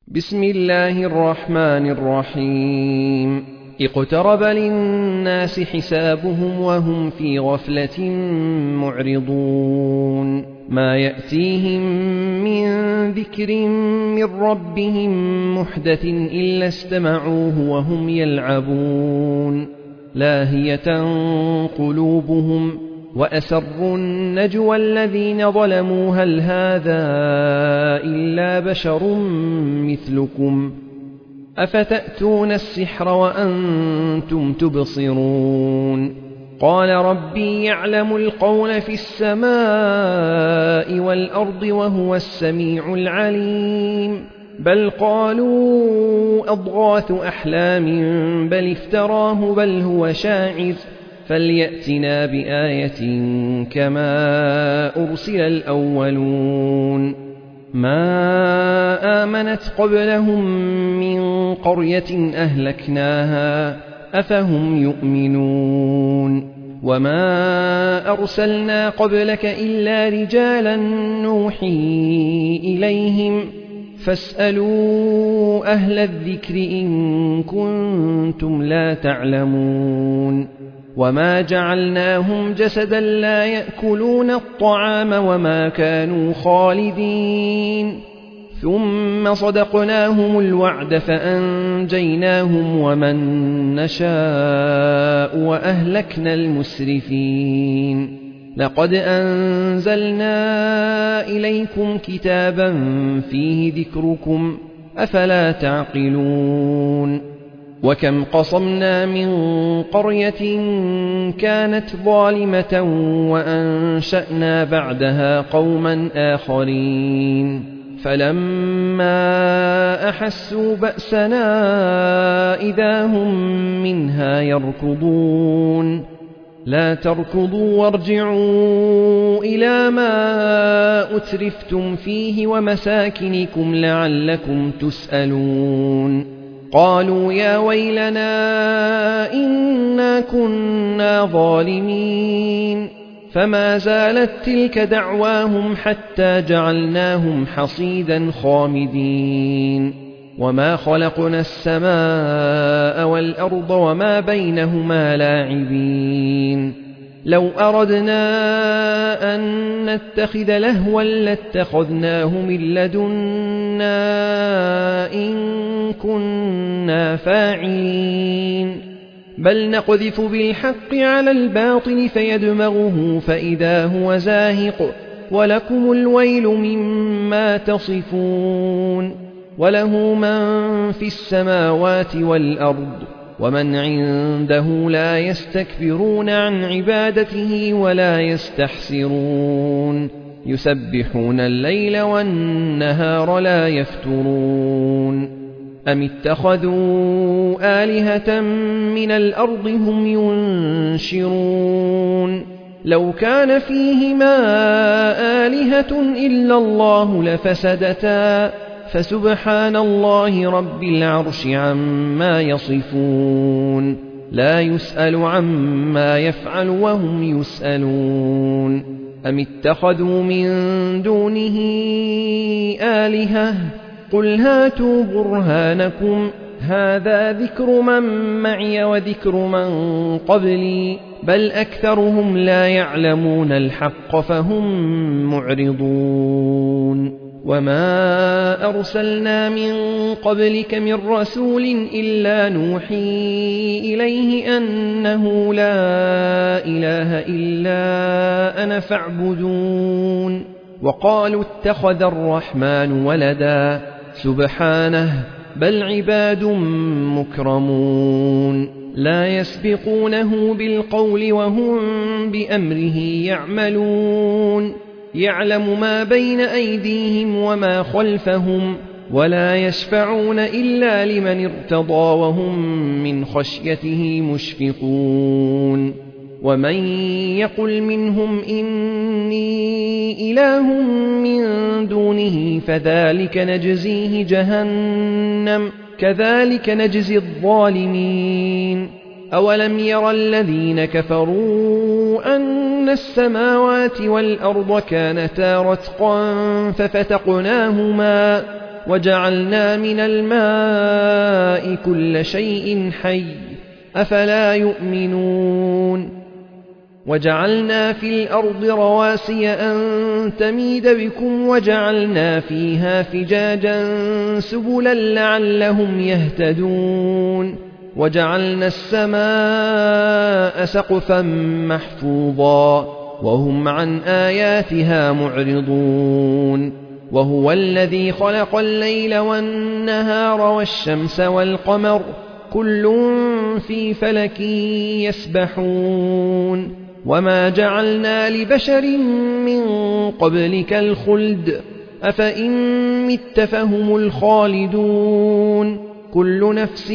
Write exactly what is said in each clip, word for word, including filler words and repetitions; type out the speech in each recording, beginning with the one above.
بسم الله الرحمن الرحيم. اقترب للناس حسابهم وهم في غفلة معرضون. ما يأتيهم من ذكر من ربهم محدث إلا استمعوه وهم يلعبون. لاهية قلوبهم وأسروا النجوى الذين ظلموا هل هذا إلا بشر مثلكم أفتأتون السحر وأنتم تبصرون. قال ربي يعلم القول في السماء والأرض وهو السميع العليم. بل قالوا أضغاث أحلام بل افتراه بل هو شاعر فليأتنا بآية كما أرسل الأولون. ما آمنت قبلهم من قرية أهلكناها أفهم يؤمنون. وما أرسلنا قبلك إلا رجالا نوحي إليهم فاسألوا أهل الذكر إن كنتم لا تعلمون. وما جعلناهم جسدا لا يأكلون الطعام وما كانوا خالدين. ثم صدقناهم الوعد فأنجيناهم ومن نشاء وأهلكنا المسرفين. لقد أنزلنا إليكم كتابا فيه ذكركم أفلا تعقلون. وكم قصمنا من قرية كانت ظالمة وأنشأنا بعدها قوما آخرين فلما أحسوا بأسنا إذا هم منها يركضون. لا تركضوا وارجعوا إلى ما أترفتم فيه ومساكنكم لعلكم تسألون. قالوا يا ويلنا إنا كنا ظالمين. فما زالت تلك دعواهم حتى جعلناهم حصيدا خامدين. وما خلقنا السماء والأرض وما بينهما لاعبين. لو أردنا أن نتخذ لهوا لاتخذناه من لدنا إن كنا فاعلين. بل نقذف بالحق على الباطل فيدمغه فإذا هو زاهق ولكم الويل مما تصفون. وله من في السماوات والأرض ومن عنده لا يستكبرون عن عبادته ولا يستحسرون. يسبحون الليل والنهار لا يفترون. أم اتخذوا آلهة من الأرض هم ينشرون. لو كان فيهما آلهة إلا الله لفسدتا فسبحان الله رب العرش عما يصفون. لا يسأل عما يفعل وهم يسألون. أم اتخذوا من دونه آلهة قل هاتوا برهانكم هذا ذكر من معي وذكر من قبلي بل أكثرهم لا يعلمون الحق فهم معرضون. وما أرسلنا من قبلك من رسول إلا نوحي إليه أنه لا إله إلا أنا فاعبدون. وقالوا اتخذ الرحمن ولدا سبحانه بل عباد مكرمون لا يسبقونه بالقول وهم بأمره يعملون. يعلم ما بين أيديهم وما خلفهم ولا يشفعون إلا لمن ارتضى وهم من خشيته مشفقون. ومن يقل منهم إني إله من دونه فذلك نجزيه جهنم كذلك نجزي الظالمين. أولم ير الذين كفروا أن السماوات والأرض كانتا رتقا ففتقناهما وجعلنا من الماء كل شيء حي أفلا يؤمنون وجعلنا في الأرض رواسي أن تميد بكم وجعلنا فيها فجاجا سبلا لعلهم يهتدون وجعلنا السماء سقفا محفوظا وهم عن آياتها معرضون وهو الذي خلق الليل والنهار والشمس والقمر كل في فلك يسبحون وما جعلنا لبشر من قبلك الخلد أفإن مت فهم الخالدون كل نفس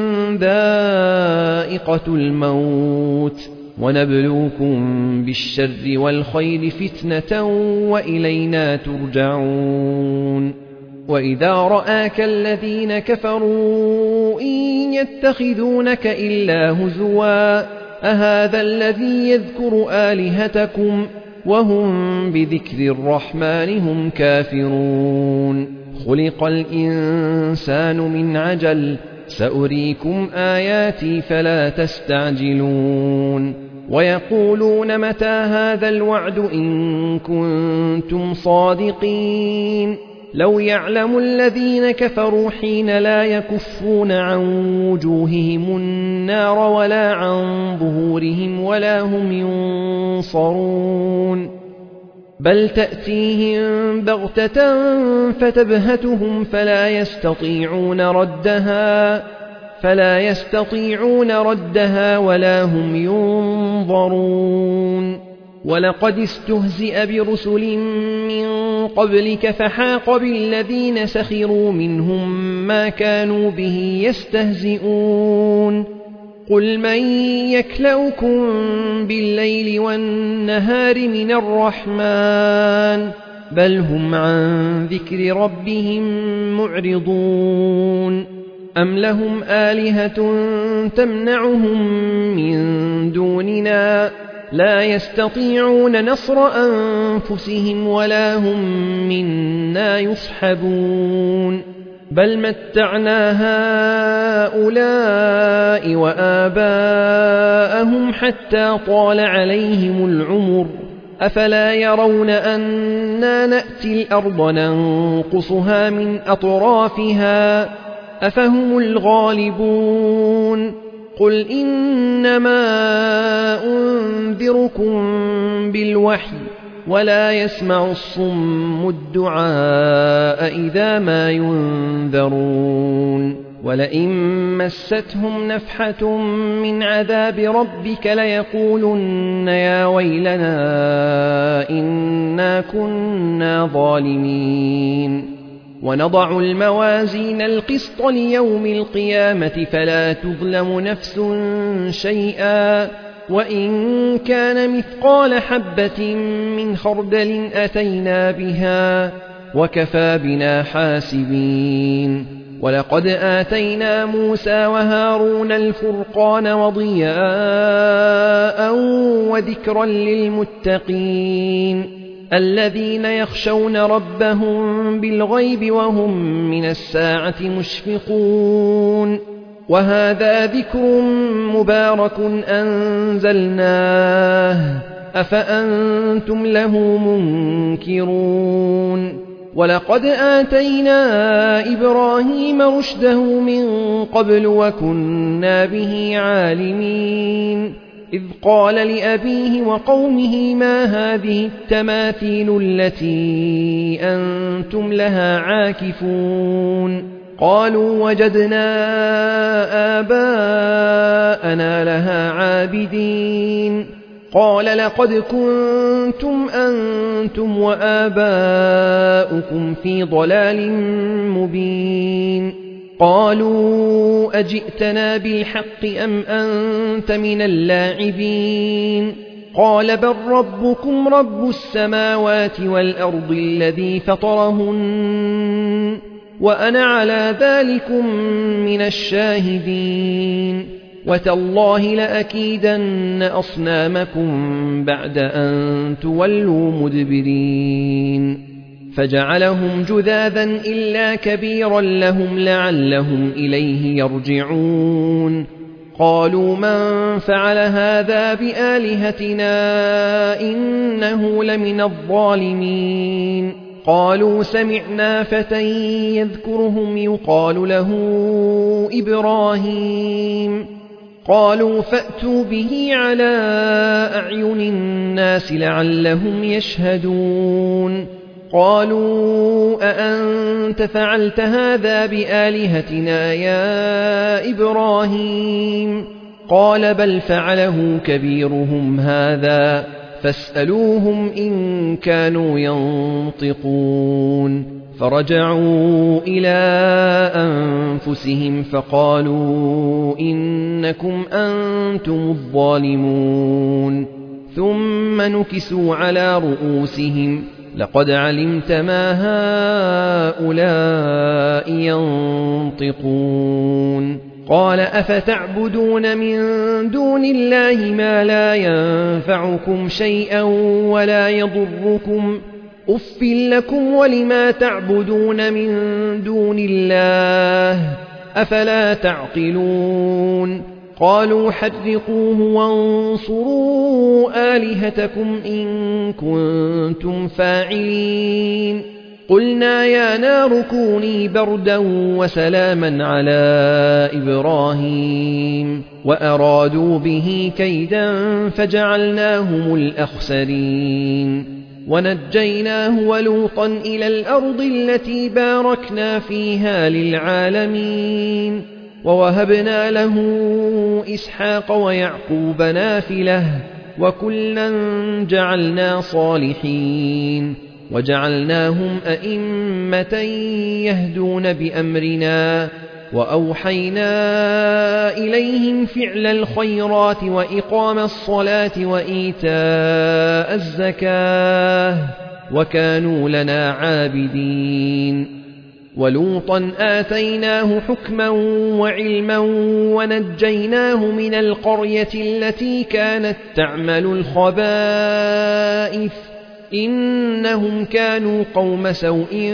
ذائقة الموت ونبلوكم بالشر والخير فتنة وإلينا ترجعون وإذا رآك الذين كفروا إن يتخذونك إلا هزوا أهذا الذي يذكر آلهتكم وهم بذكر الرحمن هم كافرون خلق الإنسان من عجل سأريكم آياتي فلا تستعجلون ويقولون متى هذا الوعد إن كنتم صادقين لو يعلم الذين كفروا حين لا يكفون عن وجوههم النار ولا عن ظهورهم ولا هم ينصرون بل تأتيهم بغتة فتبهتهم فلا يستطيعون ردها فلا يستطيعون ردها ولا هم ينظرون ولقد استهزئ برسل من قبلك فحاق بالذين سخروا منهم ما كانوا به يستهزئون قل من يكلؤكم بالليل والنهار من الرحمن بل هم عن ذكر ربهم معرضون أم لهم آلهة تمنعهم من دوننا لا يستطيعون نصر أنفسهم ولا هم منا يصحبون بل متعنا هؤلاء وآباءهم حتى طال عليهم العمر أفلا يرون أنا نأتي الأرض ننقصها من أطرافها أفهم الغالبون قل إنما أنذركم بالوحي ولا يسمع الصم الدعاء إذا ما ينذرون ولئن مستهم نفحة من عذاب ربك ليقولن يا ويلنا إنا كنا ظالمين ونضع الموازين القسط ليوم القيامة فلا تظلم نفس شيئا وإن كان مثقال حبة من خردل أتينا بها وكفى بنا حاسبين ولقد آتينا موسى وهارون الفرقان وضياء وذكرا للمتقين الذين يخشون ربهم بالغيب وهم من الساعة مشفقون وهذا ذكر مبارك أنزلناه أفأنتم له منكرون ولقد آتينا إبراهيم رشده من قبل وكنا به عالمين إذ قال لأبيه وقومه ما هذه التماثيل التي أنتم لها عاكفون قالوا وجدنا آباءنا لها عابدين قال لقد كنتم أنتم وآباؤكم في ضلال مبين قالوا أجئتنا بالحق أم أنت من اللاعبين قال بل ربكم رب السماوات والأرض الذي فطرهن وأنا على ذلكم من الشاهدين وتالله لأكيدن أصنامكم بعد أن تولوا مدبرين فجعلهم جذاذا إلا كبيرا لهم لعلهم إليه يرجعون قالوا من فعل هذا بآلهتنا إنه لمن الظالمين قالوا سمعنا فتى يذكرهم يقال له إبراهيم قالوا فأتوا به على أعين الناس لعلهم يشهدون قالوا أأنت فعلت هذا بآلهتنا يا إبراهيم قال بل فعله كبيرهم هذا فاسألوهم إن كانوا ينطقون فرجعوا إلى أنفسهم فقالوا إنكم أنتم الظالمون ثم نكسوا على رؤوسهم لقد علمت ما هؤلاء ينطقون قال أفتعبدون من دون الله ما لا ينفعكم شيئا ولا يضركم أف لكم ولما تعبدون من دون الله أفلا تعقلون قالوا حرقوه وانصروا آلهتكم إن كنتم فاعلين قلنا يا نار كوني بردا وسلاما على إبراهيم وأرادوا به كيدا فجعلناهم الأخسرين ونجيناه ولوطا إلى الأرض التي باركنا فيها للعالمين ووهبنا له إسحاق ويعقوب نافلة وكلا جعلنا صالحين وجعلناهم أئمة يهدون بأمرنا وأوحينا إليهم فعل الخيرات وإقام الصلاة وإيتاء الزكاة وكانوا لنا عابدين ولوطا آتيناه حكما وعلما ونجيناه من القرية التي كانت تعمل الخبائث إنهم كانوا قوم سوء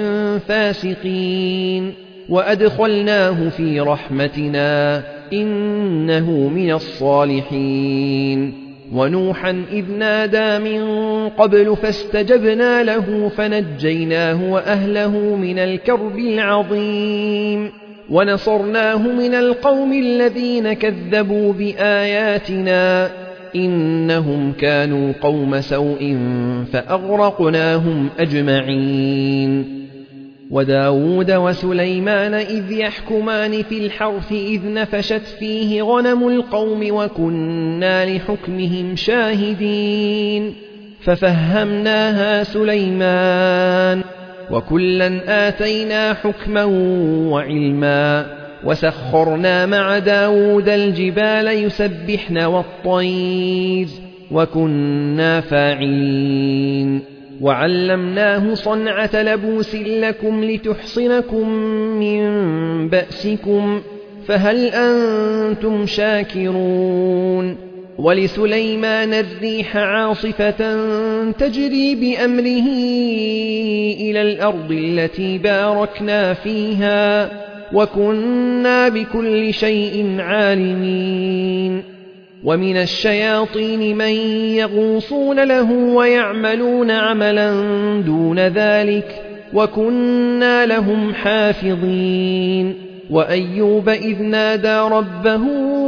فاسقين وأدخلناه في رحمتنا إنه من الصالحين ونوحا إذ نادى من قبل فاستجبنا له فنجيناه وأهله من الكرب العظيم ونصرناه من القوم الذين كذبوا بآياتنا إنهم كانوا قوم سوء فأغرقناهم أجمعين وداود وسليمان إذ يحكمان في الحرث إذ نفشت فيه غنم القوم وكنا لحكمهم شاهدين ففهمناها سليمان وكلا آتينا حكما وعلما وسخرنا مع داود الجبال يسبحن والطير وكنا فاعلين وعلمناه صنعة لبوس لكم لتحصنكم من بأسكم فهل أنتم شاكرون ولسليمان الريح عاصفة تجري بأمره إلى الأرض التي باركنا فيها وكنا بكل شيء عالمين ومن الشياطين من يغوصون له ويعملون عملا دون ذلك وكنا لهم حافظين وأيوب إذ نادى ربه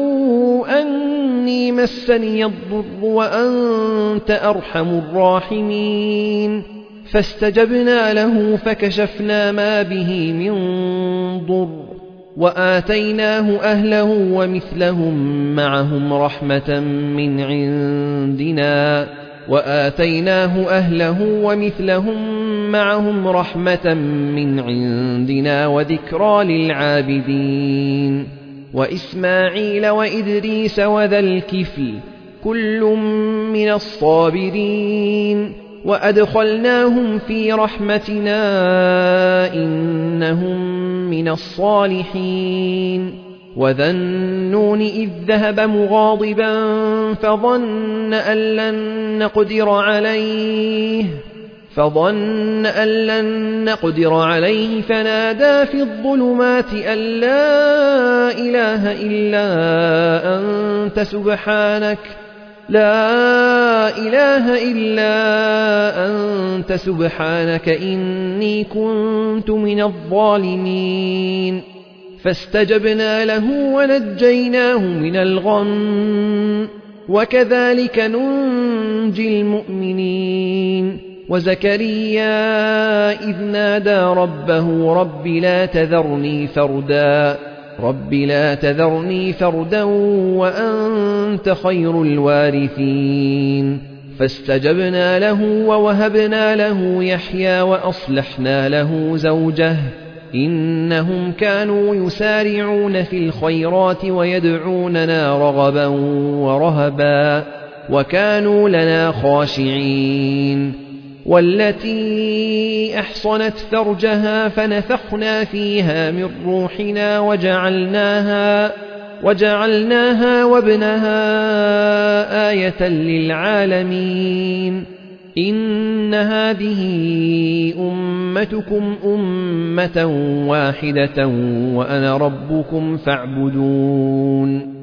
أني مسني الضر وأنت أرحم الراحمين فاستجبنا له فكشفنا ما به من ضر وآتيناه أهله ومثلهم معهم رحمة من عندنا وآتيناه أهله ومثلهم معهم رحمة من عندنا وذكرى للعابدين وإسماعيل وإدريس وذا الكفل كل من الصابرين وأدخلناهم في رحمتنا إنهم من الصالحين وذا النون إذ ذهب مغاضبا فظن أن لن نقدر عليه فظن أن لن نقدر عليه فنادى في الظلمات أن لا إله إلا أنت سبحانك لا إله إلا أنت سبحانك إني كنت من الظالمين فاستجبنا له ونجيناه من الغم وكذلك ننجي المؤمنين وزكريا إذ نادى ربه رب لا تذرني فردا رب لا تذرني فردا وأنت خير الوارثين فاستجبنا له ووهبنا له يحيى وأصلحنا له زوجه إنهم كانوا يسارعون في الخيرات ويدعوننا رغبا ورهبا وكانوا لنا خاشعين والتي أحصنت فرجها فنفخنا فيها من روحنا وجعلناها, وجعلناها وابنها آية للعالمين إن هذه أمتكم أمة واحدة وأنا ربكم فاعبدون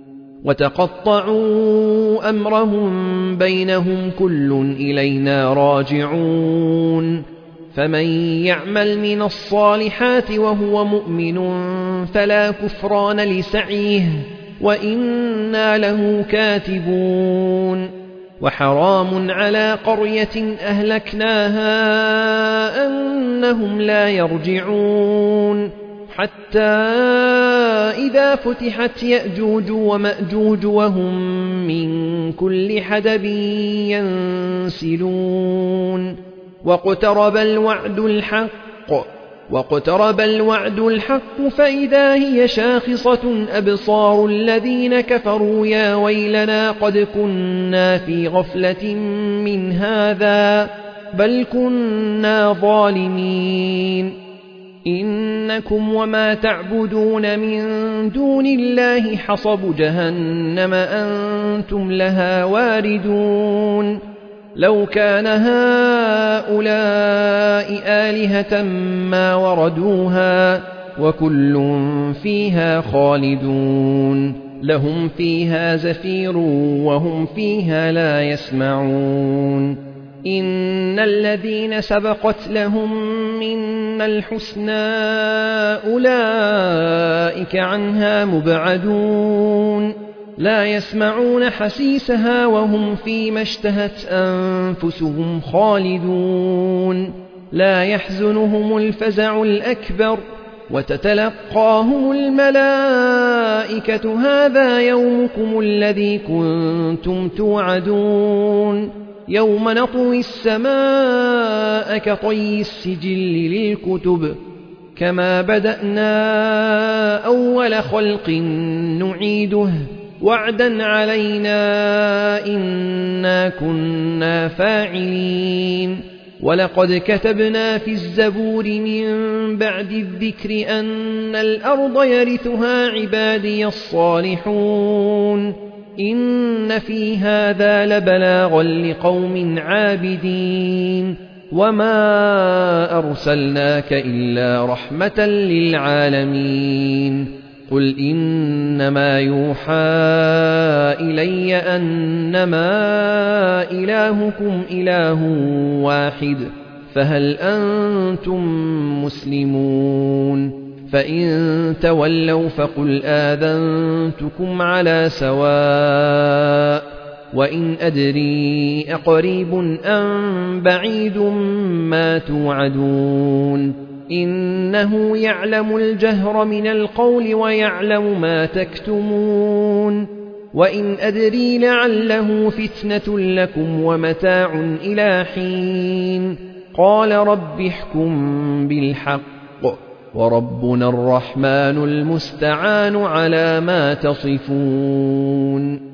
وتقطعوا أمرهم بينهم كل إلينا راجعون فمن يعمل من الصالحات وهو مؤمن فلا كفران لسعيه وإنا له كاتبون وحرام على قرية أهلكناها أنهم لا يرجعون حتى إذا فتحت يأجوج ومأجوج وهم من كل حدب ينسلون واقترب الوعد الحق واقترب الوعد الحق فإذا هي شاخصة أبصار الذين كفروا يا ويلنا قد كنا في غفلة من هذا بل كنا ظالمين إنكم وما تعبدون من دون الله حصب جهنم أنتم لها واردون لو كان هؤلاء آلهة ما وردوها وكل فيها خالدون لهم فيها زفير وهم فيها لا يسمعون إن الذين سبقت لهم منا الحسنى أولئك عنها مبعدون لا يسمعون حسيسها وهم فيما اشتهت أنفسهم خالدون لا يحزنهم الفزع الأكبر وتتلقاهم الملائكة هذا يومكم الذي كنتم توعدون يوم نطوي السماء كطي السجل للكتب كما بدأنا أول خلق نعيده وعدا علينا إنا كنا فاعلين ولقد كتبنا في الزبور من بعد الذكر أن الأرض يرثها عبادي الصالحون إن في هذا لبلاغا لقوم عابدين وما أرسلناك إلا رحمة للعالمين قل إنما يوحى إلي أنما إلهكم إله واحد فهل أنتم مسلمون فإن تولوا فقل آذنتكم على سواء وإن أدري أقريب أم بعيد ما توعدون إنه يعلم الجهر من القول ويعلم ما تكتمون وإن أدري لعله فتنة لكم ومتاع إلى حين قال رب احكم بالحق وربنا الرحمن المستعان على ما تصفون